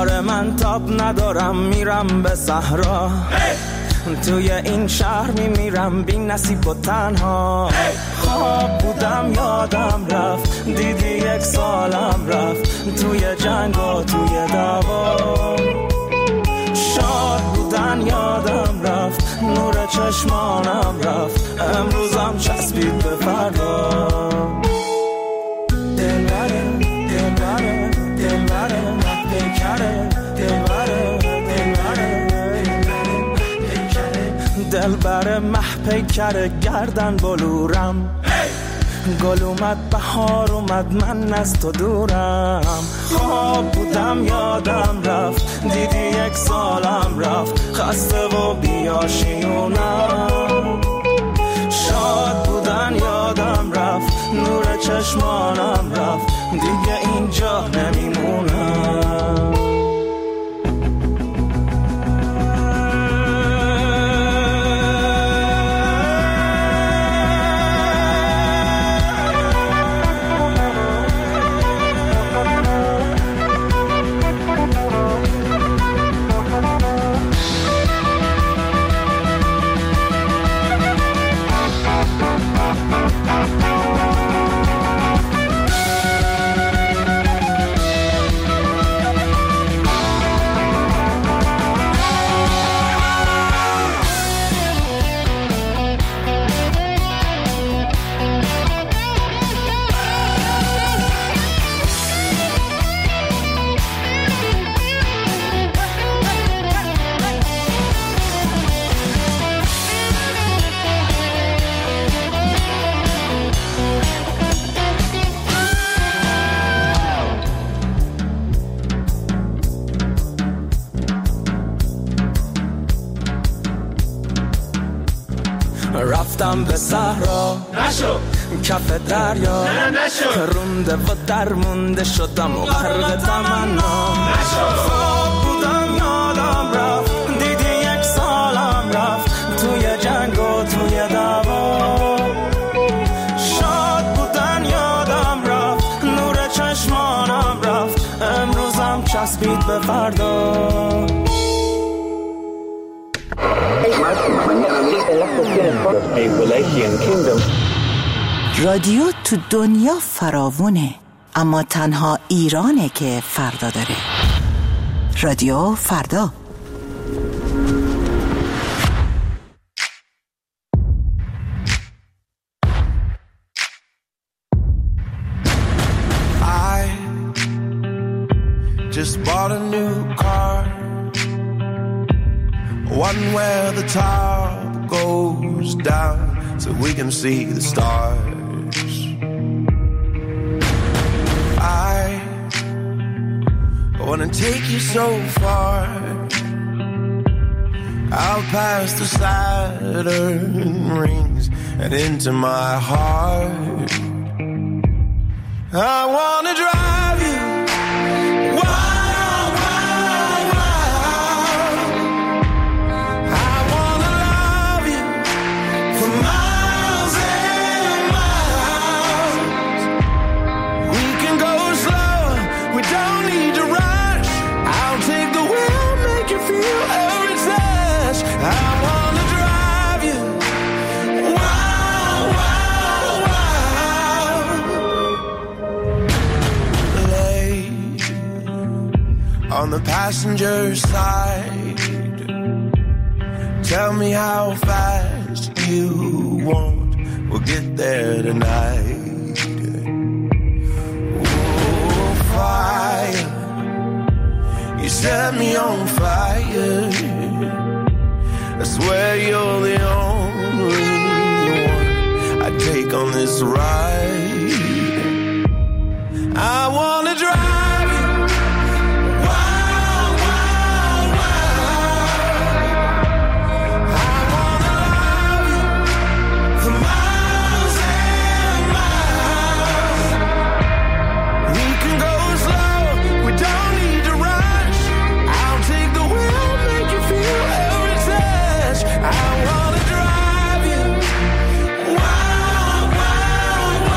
آره من تاب ندارم میرم به صحرا توی این شهر میمیرم بی نصیب و تنها خواب بودم یادم رفت دیدی 1 سالم رفت توی جنگ و توی دعوا شاد بودن یادم رفت نور چشمانم رفت امروزم چسبید به فردا دلبره دلبره دلبره پیکره دلبره دلبر مح پیکر گردن بلورم گل اومد بهار اومد من از تو دورم خواب بودم یادم رفت دیدی 1 سالم رفت خسته و بیاشیونم شاد بودن یادم رفت نور چشمانم رفت دیگه اینجا نمیمونم رفتم به صحرا نشو کف دریا نشو رونده و درمونده شدم و غرق تمنا خواب بودم یادم رفت دیدی 1 سالم رفت توی جنگ و توی دعوا شاد بودن یادم رفت نور چشمانم رفت امروزم چسبید به فردا رادیو تو دنیا فراوونه اما تنها ایرانه که فردا داره. رادیو فردا. I just bought a new car, one where the top goes down so we can see the stars. I wanna take you so far, out past the Saturn rings and into my heart. I wanna drive you wild, wild, wild. I wanna love you for miles and miles. We can go slow, we don't need to rush. I'll take the wheel, make you feel every touch. I wanna drive you wild, wild, wild. Lay on the passenger side, tell me how fast you want, we'll get there tonight. Oh, fire, you set me on fire. I swear you're the only one I take on this ride. I wanna drive you wild, wild, wild. I wanna love you for miles and miles. We can go slow, we don't need to rush. I'll take the wheel, make you feel every touch. I wanna drive you wild, wild, wild.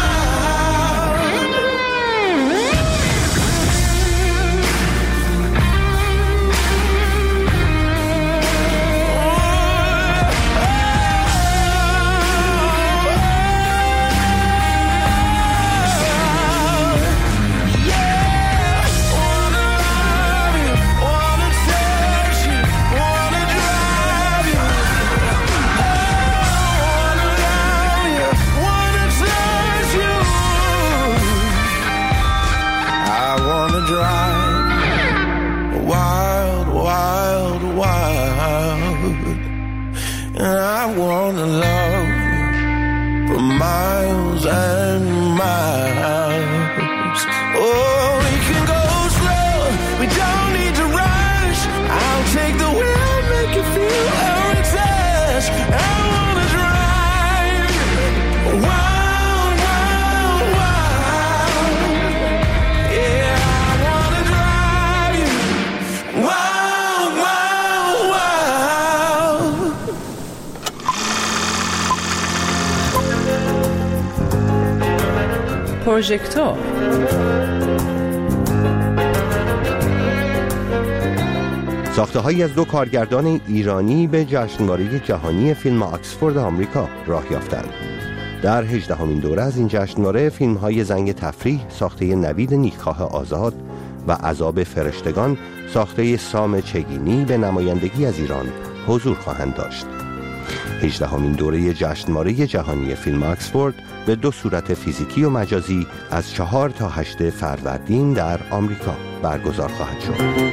love you for miles and miles. Oh, we can go slow, we don't need to rush. I'll take the wheel, make you feel our touch. I wanna drive you wild, wild, wild. Yeah, I wanna drive you wild, wild, wild. پروژکتور ساخته‌هایی از دو کارگردان ایرانی به جشنواره جهانی فیلم آکسفورد آمریکا راه یافتند. در 18مین دوره از این جشنواره فیلم‌های زنگ تفریح ساخته نوید نیکخواه آزاد و عذاب فرشتگان ساخته سام چگینی به نمایندگی از ایران حضور خواهند داشت. 18مین دوره جشنواره جهانی فیلم آکسفورد به دو صورت فیزیکی و مجازی از 4 تا 8 فروردین در آمریکا برگزار خواهد شد.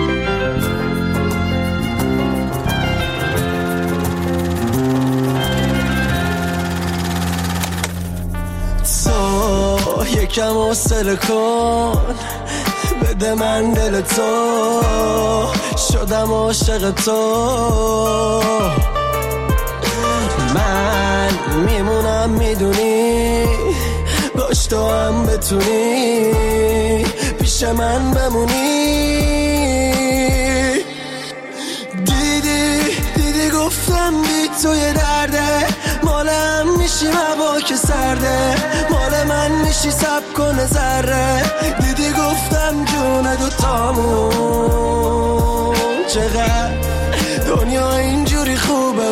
یکم حوصله کن بده من دل تو شدم عاشق تو من میمونم میدونی باش تو هم بتونی پیش من بمونی دیدی گفتم بی تو یه درده مالم میشی هوا که سرده مال من میشی سب کنه ذره دیدی گفتم جون دوتامون چقدر دنیا اینجوری خوبه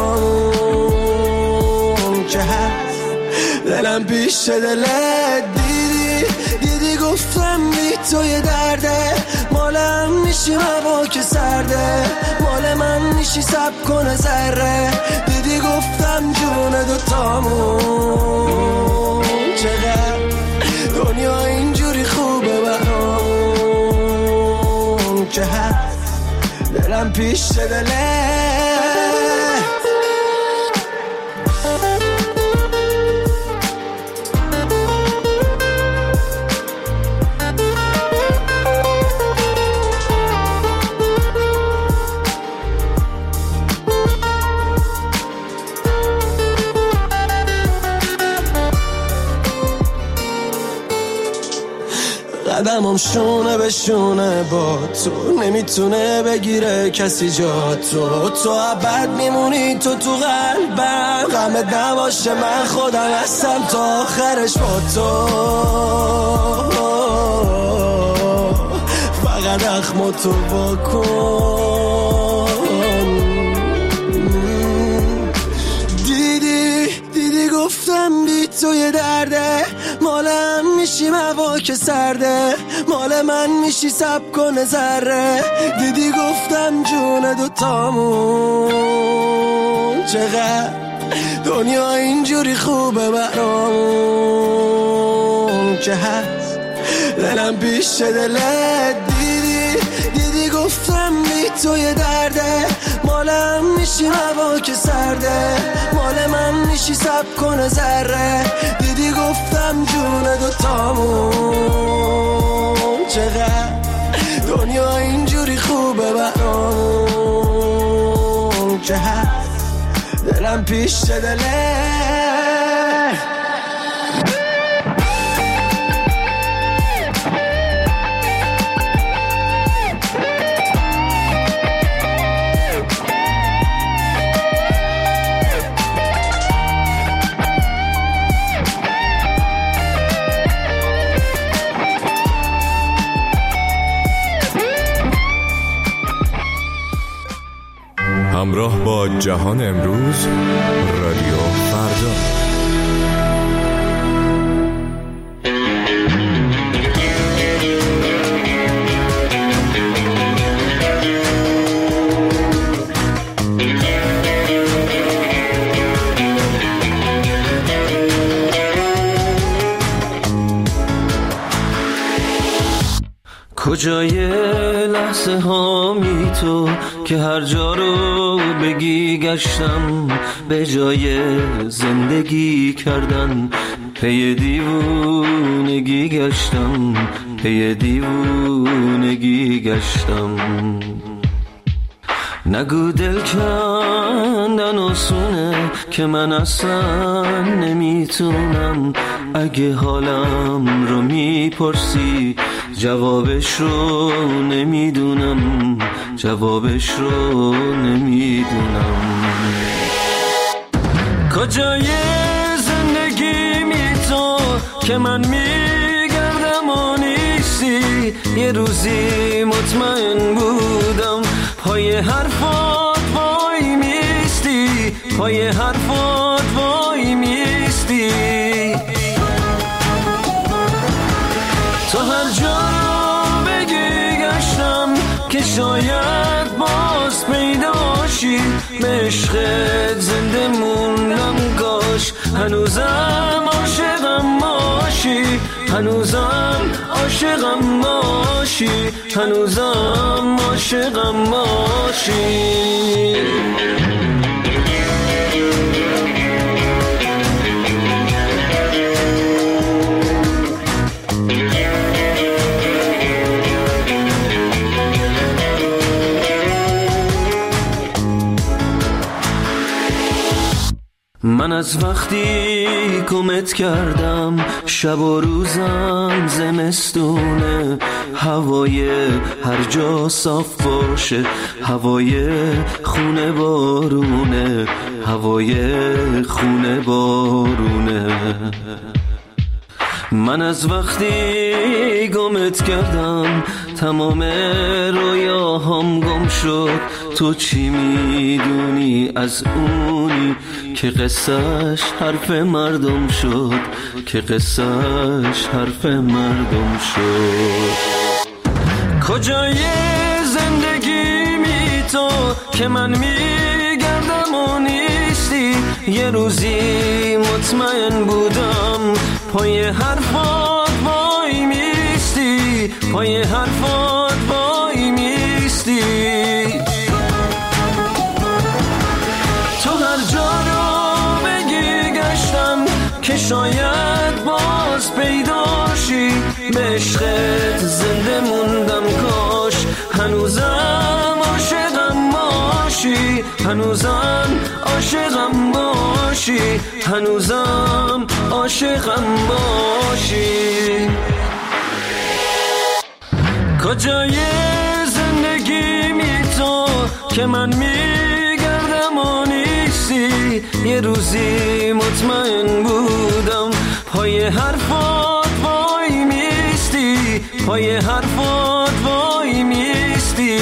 برامون که هست دلم پیش دلت دیدی گفتم بی تو یه درده مالم میشی هوا که سرده مال من میشی سب کنه ذره دیدی گفتم جون دوتامون چقدر دنیا اینجوری خوبه برامون که هست دلم پیش دلت قدمم شونه به شونه با تو نمیتونه بگیره کسی جا تو ابد میمونی تو قلبم غمت نباشه من خودم هستم تا آخرش با تو فقط اخمو تو بکن دیدی گفتم بی تو یه درده مالم میشی هوا که سرده مال من میشی سب کنه ذره دیدی گفتم جون دوتامون چقدر دنیا اینجوری خوبه برامون که هست دلم پیش دلت دیدی گفتم بی تو یه درده مالم میشی هوا که سرده مال من میشی سب کنه ذره دیدی گفتم جون دوتامون چقدر دنیا اینجوری خوبه برامون که هست دلم پیش دلت همراه با جهان امروز رادیو فردا. کجای لحظه هامی تو که هر جا رو بگی گشتم، به جای زندگی کردن پی دیوونگی گشتم، پی دیوونگی گشتم. نگو دل کندن آسونه که من اصلا نمیتونم. اگه حالم رو میپرسی جوابش رو نمیدونم، جوابش رو نمیدونم. کجای زندگی می تو که من میگردم و نیستی؟ یه روزی مطمئن بودم پای حرفات وای میستی، پای حرفات وای میستی. تو هر جا بگی گشتم که شاید باز پیداشی، به عشقت زنده موندم کاش هنوزم عاشقم باشی، هنوزم عاشقم باشی، هنوزم عاشقم باشی. من از وقتی گمت کردم شب و روزم زمستونه، هوای هر جا صاف باشه، هوای خونه بارونه، هوای خونه بارونه. من از وقتی گمت کردم تمام رویاهام گم شد. تو چی میدونی از اونی که قصهش حرف مردم شد، که قصهش حرف مردم شد. کجای زندگی می تو که من میگردم و نیستی؟ یه روزی مطمئن بودم پای حرفات وای میستی، پای حرفات وای میستی. تو هر جا رو بگی گشتم که شاید باز پیداشی، به عشقت زنده موندم کاش هنوزم عاشقم باشی، هنوزم عاشقم باشی، هنوزم عاشقم باشی. کجای زندگی می تو که من میگردم و نیستی؟ یه روزی مطمئن بودم پای حرفات وای میستی، پای حرفات وای میستی.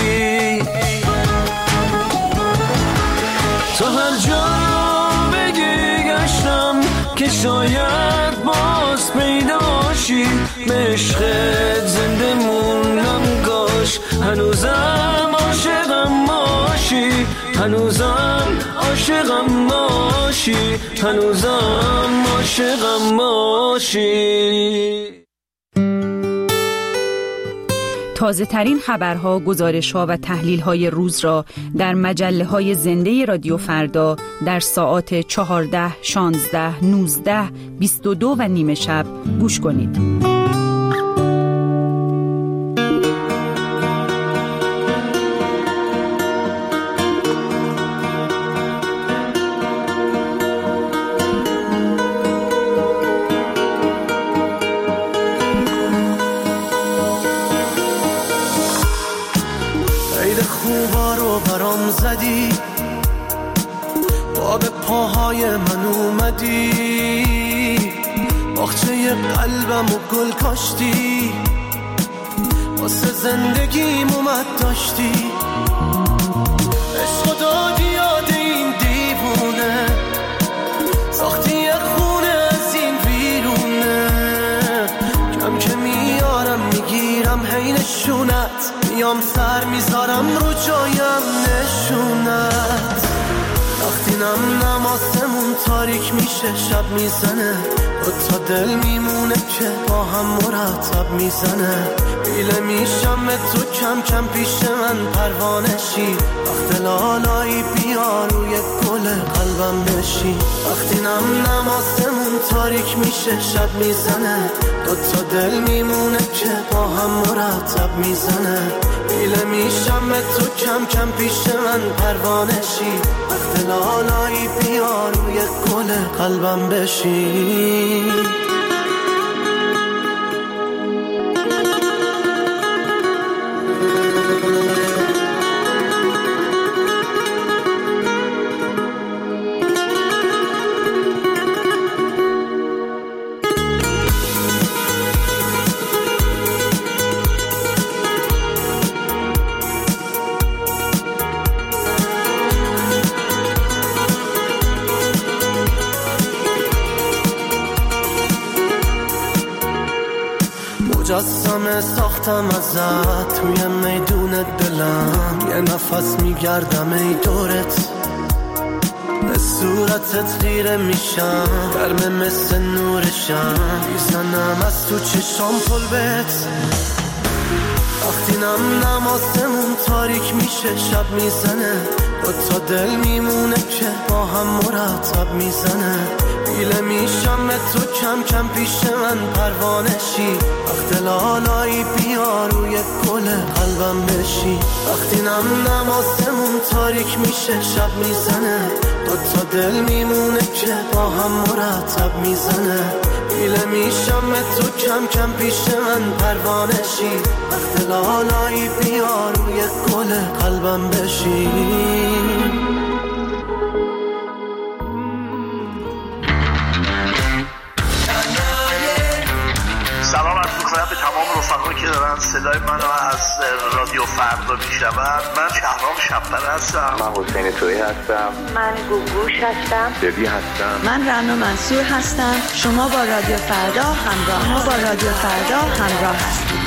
تو هر جا بگی گشتم که شاید باز پیداشی، به عشقت زنده موندم کاش هنوزم عاشقم باشی، هنوزم عاشقم باشی، هنوزم عاشقم باشی. تازه ترین خبرها، گزارش‌ها و تحلیل‌های روز را در مجله‌های زنده رادیو فردا در ساعات 14، 16، 19، 22 و نیم شب گوش کنید. خوبا رو برام زدی، با به پاهای من اومدی، باغچه قلبم و گل کاشتی، واسه زندگیم اومد داشتی. عشق دادی یاد این دیوونه، ساختی یه خونه از این ویرونه، کم که میارم میگیرم حینشونت، میام سر میذارم رو جایم نشونت. وقتی نم نماسمون تاریک تاریک میشه شب میزنه تا دل میمونه که با هم مرتب میزنه بیله میشم تو کم کم پیش من پروانشی وقت لالایی بیا روی گل قلبم بشی وقتی نم آسمون تاریک میشه شب میزنه تا دل میمونه که با هم مرتب میزنه بیله میشم تو کم کم پیش من پروانشی وقت لالایی بیا روی گل قلبم بشی مجسمه ساختم ازت توی میدون دلم یه نفس میگردم ای دورت به صورتت خیره میشم گرمه مثل نورشم میزنم از تو چشام پلبت وقتی نم آسمون تاریک میشه شب میزنه تا دل میمونه که با هم مرتب میزنه بیله میشم تو کم کم پیش من پروانشی وقت لالایی بیا روی گل قلبم بشی وقتی نم آسمون تاریک میشه شب میزنه تا دل میمونه که با هم مرتب میزنه بیله میشم تو کم کم پیش من پروانشی وقت لالایی بیا روی گل قلبم بشی سلام عرض می‌کنم به تمام رفقایی که دارن صدای منو از رادیو فردا میشنون. من شهرام شب‌بر هستم. من حسین تویی هستم. من گوگوش هستم. ببی هستم. من رنا منصور هستم. شما با رادیو فردا همراه هستید.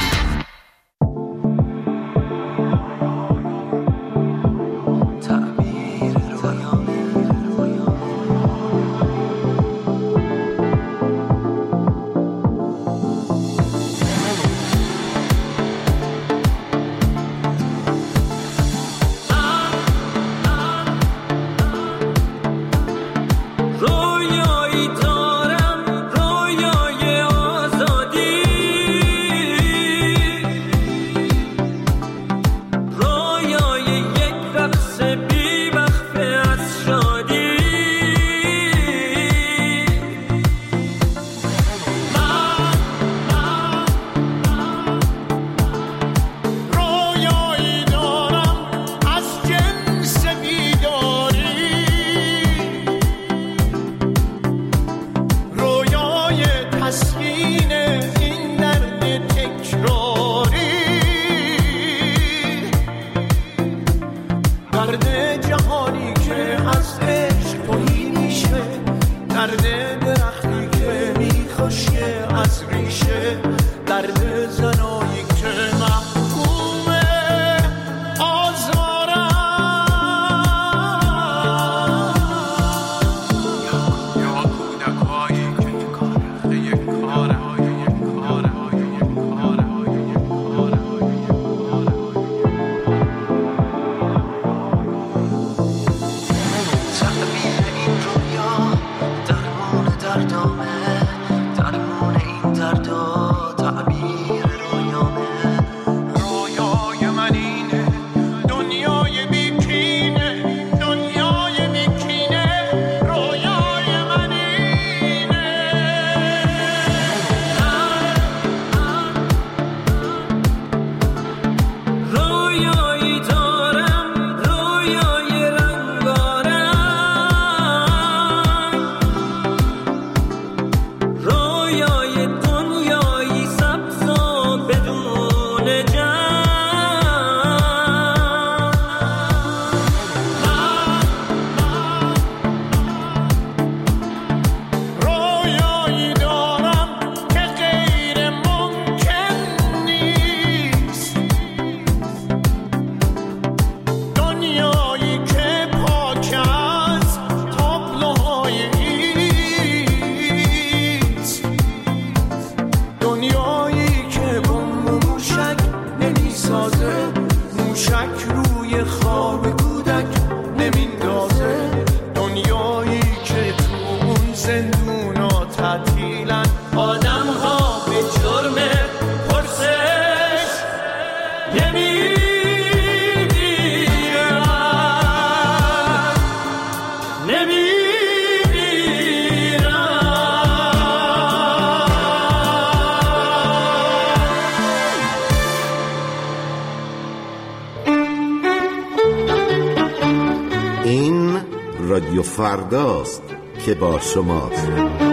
تعطیلن آدم ها به جرم پرسش این رادیو فرداست که با شماست.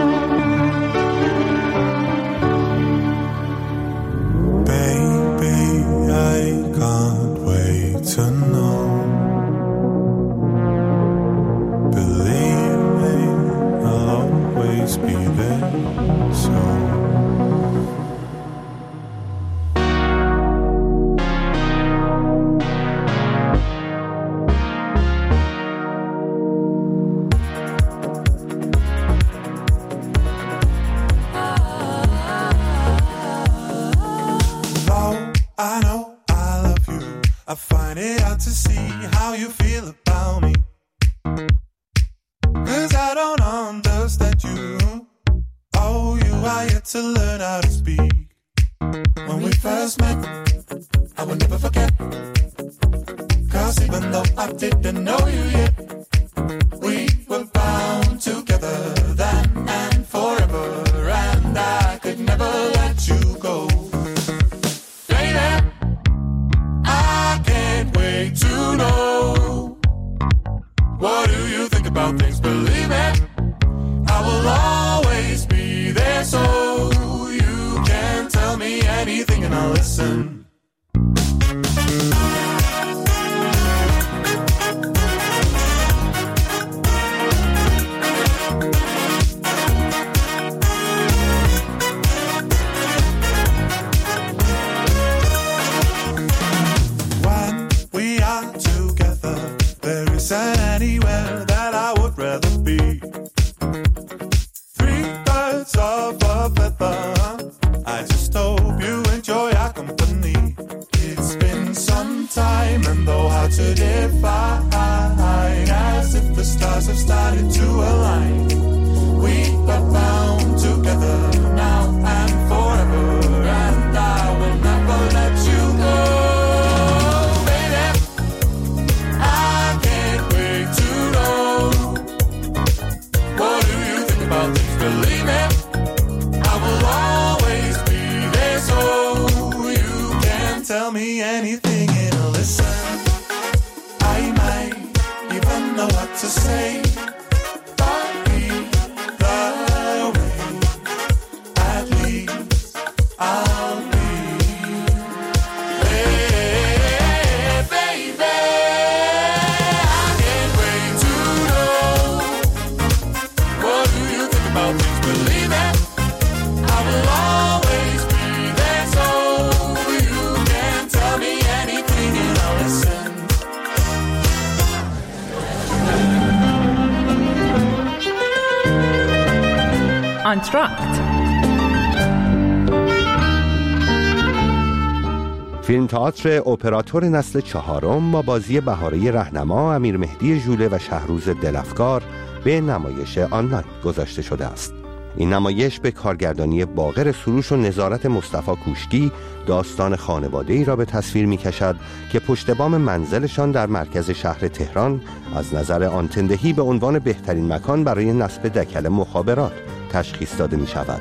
فیلم تئاتر اپراتور نسل چهارم با بازی بهاره رهنما، امیر مهدی ژوله و شهروز دلفکار به نمایش آنلاین گذاشته شده است. این نمایش به کارگردانی باقر سروش و نظارت مصطفی کوشکی داستان خانواده‌ای را به تصویر می‌کشد که پشت بام منزلشان در مرکز شهر تهران از نظر آنتندهی به عنوان بهترین مکان برای نصب دکل مخابرات تشخیص داده می‌شود.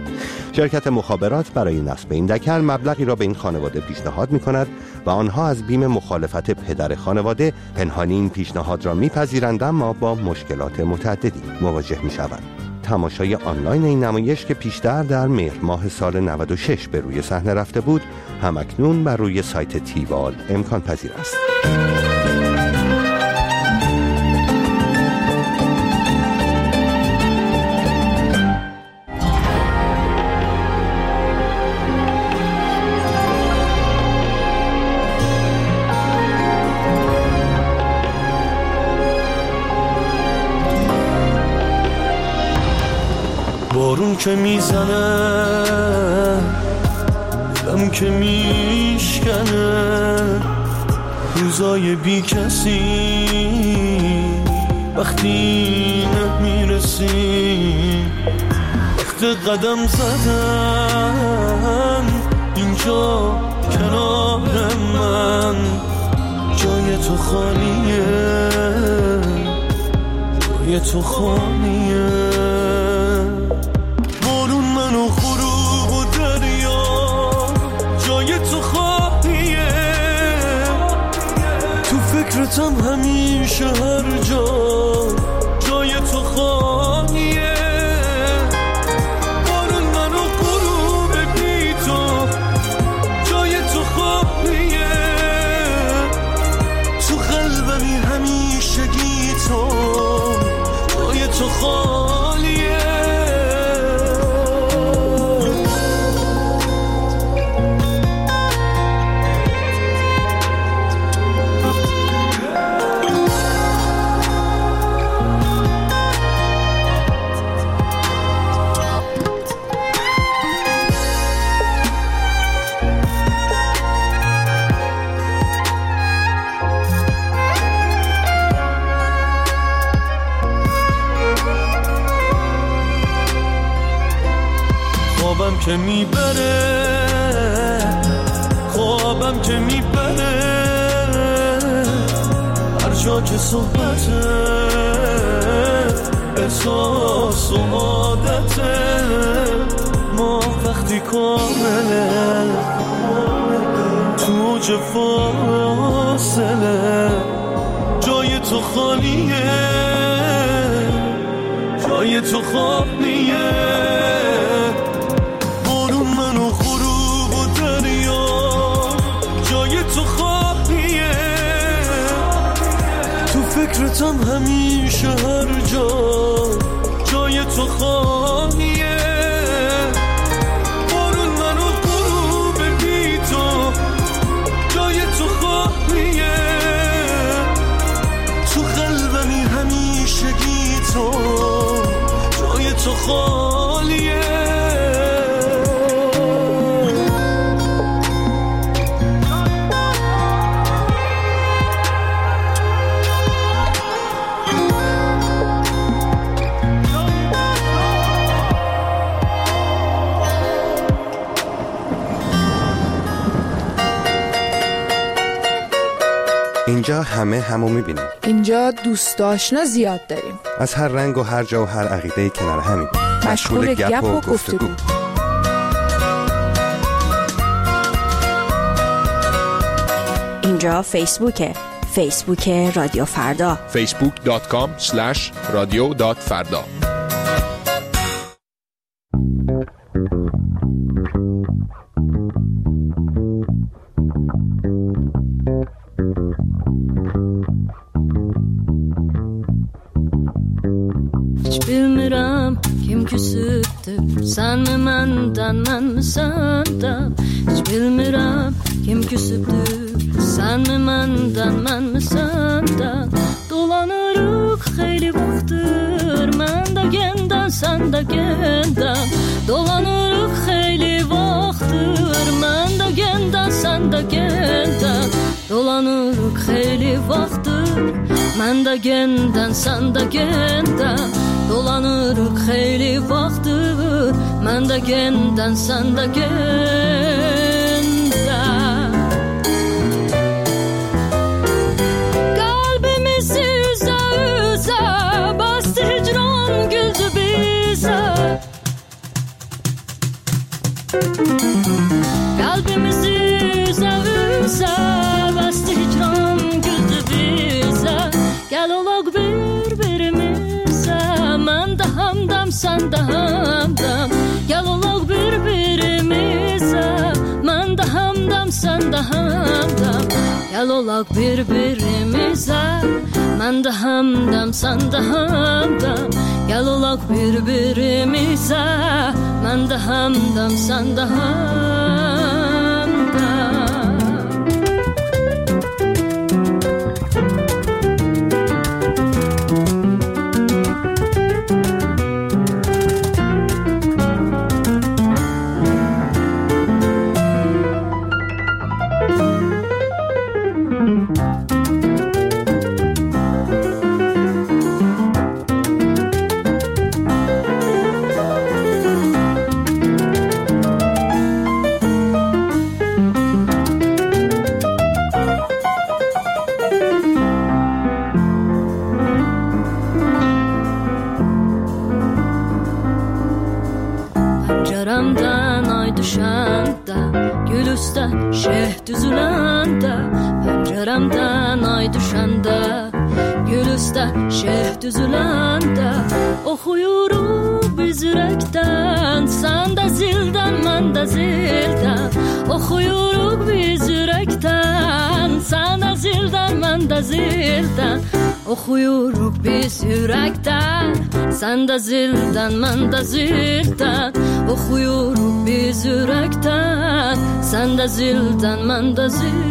شرکت مخابرات برای نصب این دکل مبلغی را به این خانواده پیشنهاد می‌کند و آنها از بیم مخالفت پدر خانواده پنهانی این پیشنهاد را می‌پذیرند، اما با مشکلات متعددی مواجه می‌شوند. تماشای آنلاین این نمایش که پیشتر در مهر ماه سال 96 به روی صحنه رفته بود، همکنون بر روی سایت تیوال امکان پذیر است. بارون که میزنه، غم که میشکنه، روزای بی کسی وقتی نمیرسی، قدم زدن اینجا کنار من، جای تو خالیه، جای تو خالیه. بارون منو غروب و دریا، جای تو خالیه. تو فکرتم همیشه هر جا، جای تو خالیه. بارون منو غروب بی تو، جای تو خالیه. تو قلبمی همیشگی تو، جای تو خالیه. خوابم که میبره، خوابم که میبره، هر جا که صحبته، احساس و عادته. ما وقتی کامله تو اوج فاصله، جای تو خالیه، جای تو خالیه. منو غروب و دریا، جای تو خالیه. تو فکرتم همیشه هر جا، جای تو خالیه. بارون منو غروب بی تو، جای تو خالیه. تو قلبمی همیشگی تو، جای تو خالیه. اینجا همه همو میبینیم. اینجا دوست آشنا زیاد داریم، از هر رنگ و هر جا و هر عقیده کنار همین، مشغول گپ و گفتگو. اینجا فیسبوکه، فیسبوک رادیو فردا، facebook.com/radio.farda. Hiç bilmirəm kim küsübdür, sən mi məndən, mən mi səndən? Hiç bilmirəm kim küsübdür, sən mi məndən, mən mi səndən? Dolanırıq xeyli vaxtdır, mən də gəndən, sən də gəndən. Dolanırıq xeyli vaxtdır, mən də gəndən, sən də gəndən. Dolanırıq xeyli vaxtdır, mən də gəndən, sən də gəndən. Dolanırıq xeyli vaxtdır, mən də gəndən, sən də gəndən. Qəlbimizi üzə üzə bastı hicran güldü bizə. Qəlbimizi üzə üzə bastı hicran güldü bizə. Gəl olaq bir-birimizə, mən də həmdəm, sən də həmdəm. Gəl olaq bir-birimizə, mən də həmdəm, sən də həmdəm. Gəl olaq bir-birimizə, mən də həmdəm, sən də həmdəm. Gəl olaq bir-birimizə, mən də həmdəm, sən də həmdəm. Penceremden ay düşende, gül üstte şeh düzülende. Penceremden ay düşende, gül üstte şeh düzülende. Oxuyuruq biz ürəkdən, sən də zildən, mən də zildən. Oxuyuruq biz ürəkdən, sən də zildən, mən də zildən. Oxuyuruq biz ürəkdən, sən də zildən, mən də zildən. Oxuyuruq biz ürəkdən, sən də zildən, mən də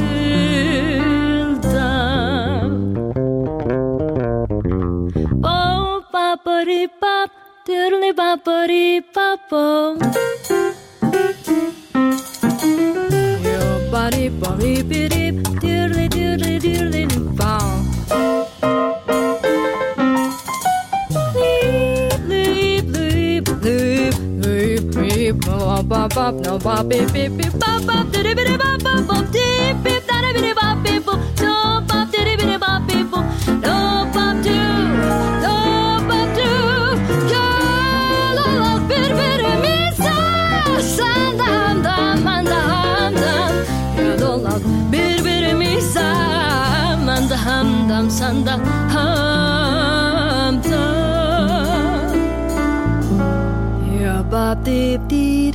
zildən. Bop bapari bap, dirli bapari bapo. Yo bari bari birip, dirli dirli dirli bap. Bop bop no bop beep beep beep bop bop diddy biddy bop bop bop deep beep da biddy bop beep bop no bop diddy biddy bop beep bop no bop do ya la la birbirimize senden da menden ya la birbirimize menden hamdam senden hamdam ya bop deep deep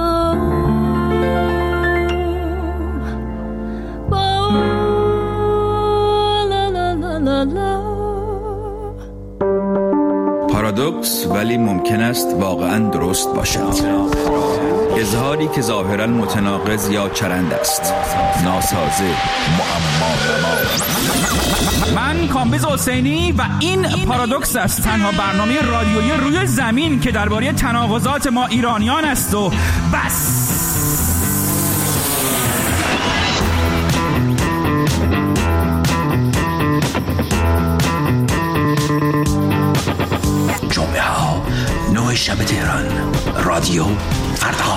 پارادوکس ولی ممکن است واقعاً درست باشد. اظهاری که ظاهراً متناقض یا چرند است، ناسازه، معما. من کامبیز حسینی و این پارادوکس است، تنها برنامه رادیویی روی زمین که درباره تناقضات ما ایرانیان است و بس. جمعه ها 9 شب تهران، رادیو فردا.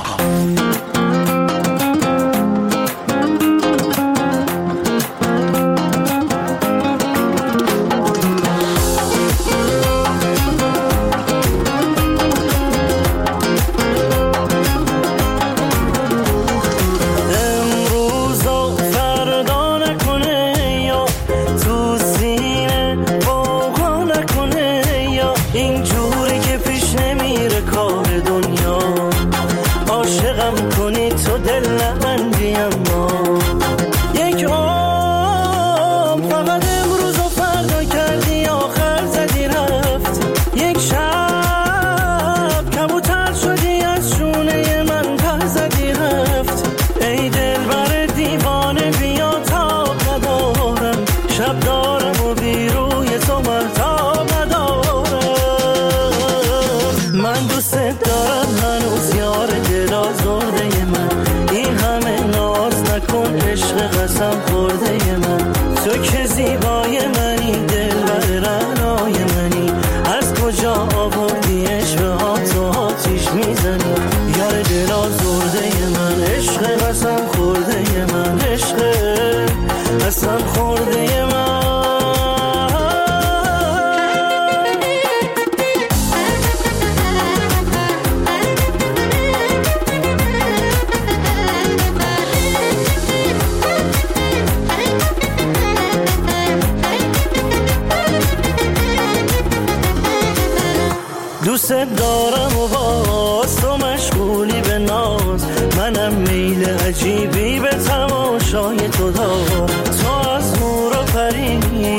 دوست دارم و باز تو مشغولی به ناز، منم میل عجیبی به تماشای تو دارم. تو از نور و پری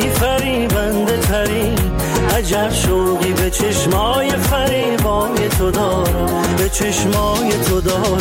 فریبنده تری، عجب شوقی به چشمای فریبای تو دارم، به چشمای تو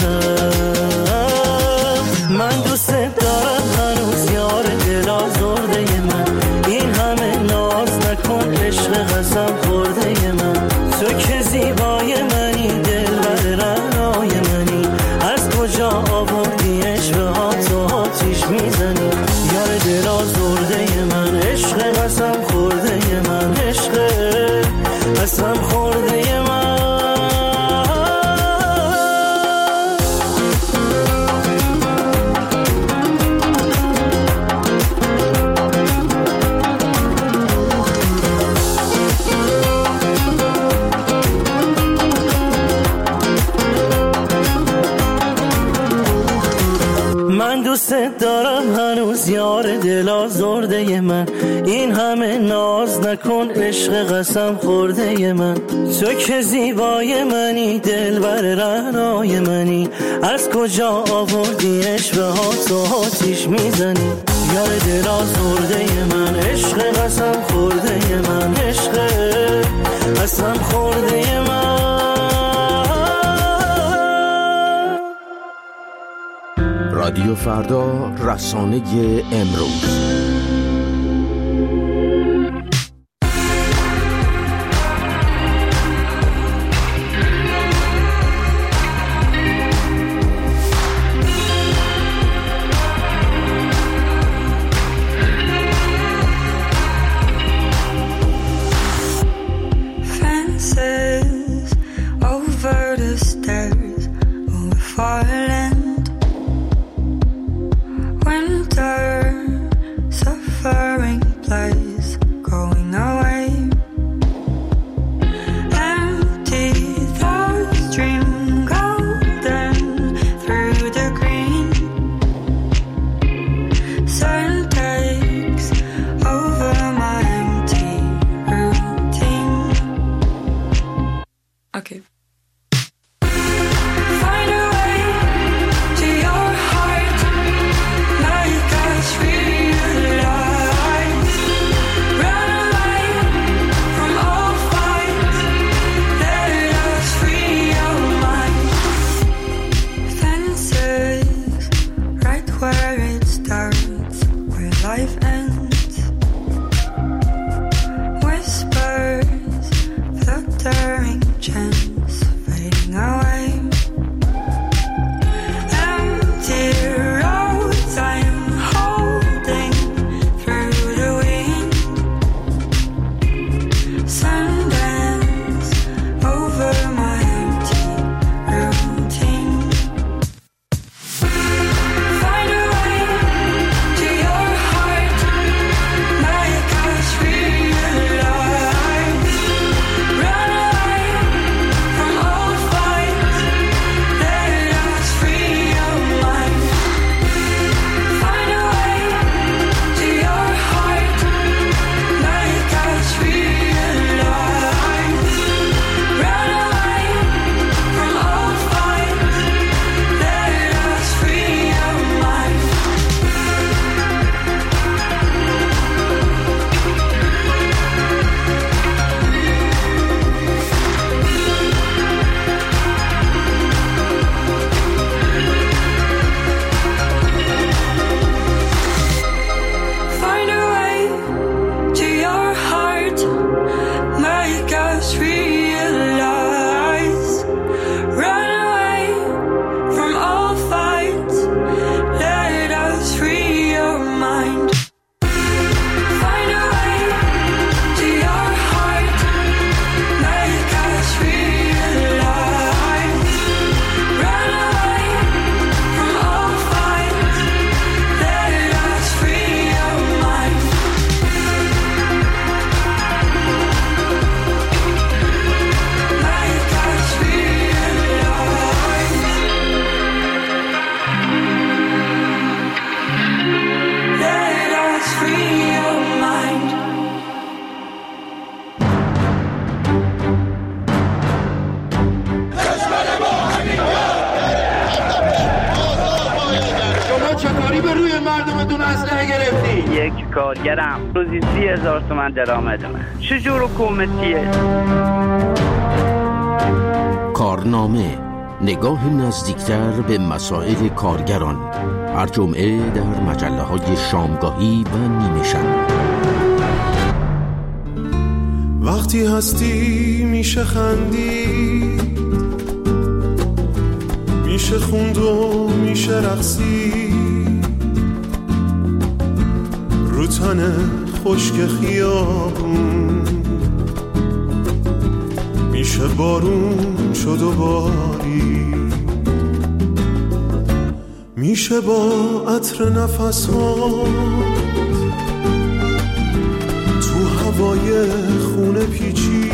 دارم. من دوست دارم هنوز یار دل آزرده من، این همه ناز نکن عشق قسم خورده من. تو که زیبای منی دلبر رعنای منی، از کجا آوردی عشق تو آتیش میزنی. یار دل آزرده من، عشق قسم خورده من، عشق قسم خورده من. دوست دارم هنوز یار دل آزرده من، این همه ناز نکن عشق قسم خورده من. تو که زیبای منی دلبر رعنای منی، از کجا آوردی عشق ها تو آتیش میزنی. یار دل آزرده من، عشق قسم خورده من، عشق قسم خورده من. رادیو فردا، رسانه امروز. یک کارگرم روزی 30,000 تومان درآمد من. چجور حکومتیه؟ کارنامه، نگاه نزدیکتر به مسائل کارگران، هر جمعه در مجله‌های شامگاهی و نیمه شب. وقتی هستی میشه خندید، میشه خوند و میشه رقصید، رو تن خشک خیابون میشه بارون شد و باری، میشه با عطر نفس‌ها تو هوای خونه پیچی،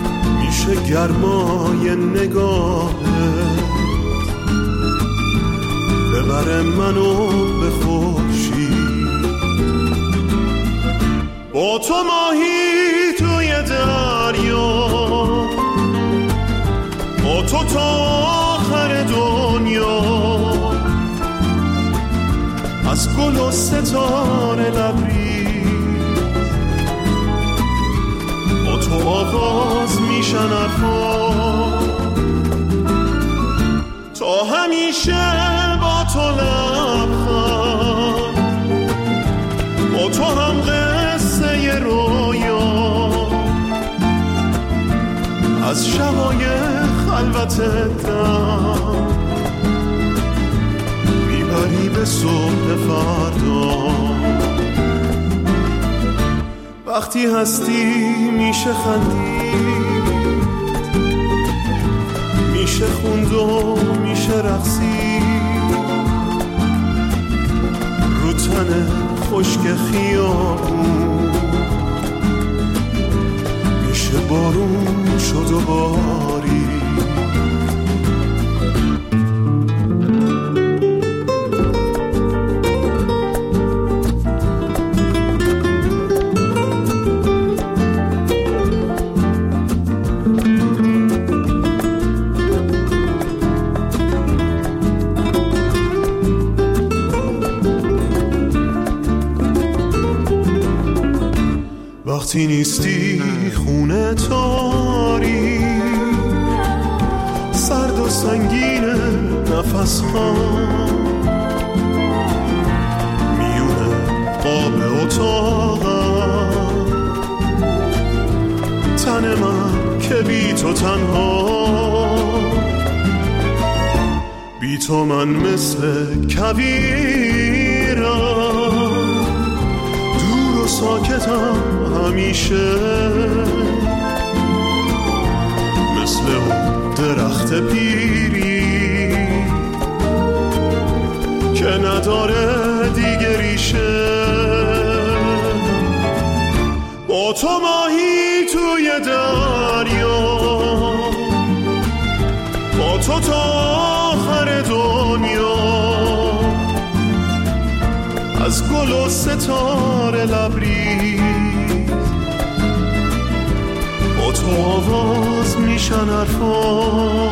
میشه گرمای نگاه ببره منو به خورشید. با تو ماهی توی دریا، با تو تا آخر دنیا، از گل و ستاره لبریز، با تو آغاز میشن حرفا، تا همیشه با تو لبخند، با تو هم قصه رویا، از شبای خلوت دم میبری به صبح فردا. وقتی هستی میشه خندید، میشه خوند و میشه رقصید، رو تن خشک خیابون میشه بارون شد و باری. وقتی نیستی خونه تاری، سرد و سنگین نفس ها، میونه قاب اتاقم، تن من که بی تو تنها، بی تو من مثل کویرم، دور و ساکتم همیشه، مثل اون درخت پیری که نداره دیگه ریشه. با تو ماهی توی دریا، با تو تا آخر دنیا، از گل و ستاره لبریز، با تو آواز میشن حرفا،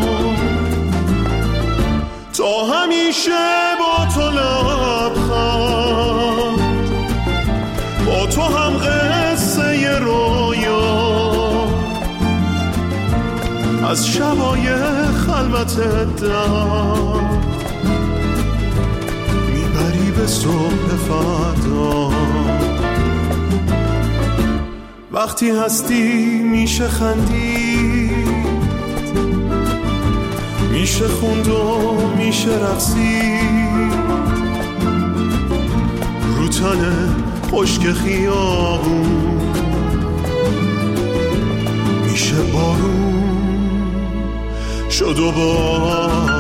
تا همیشه با تو لبخند، با تو هم قصه رویا، از شبای خلوت دم میبری به صبح فردا. وقتی هستی میشه خندید، میشه خوند و میشه رقصید، رو تن خشک خیابون میشه بارون شد و باری.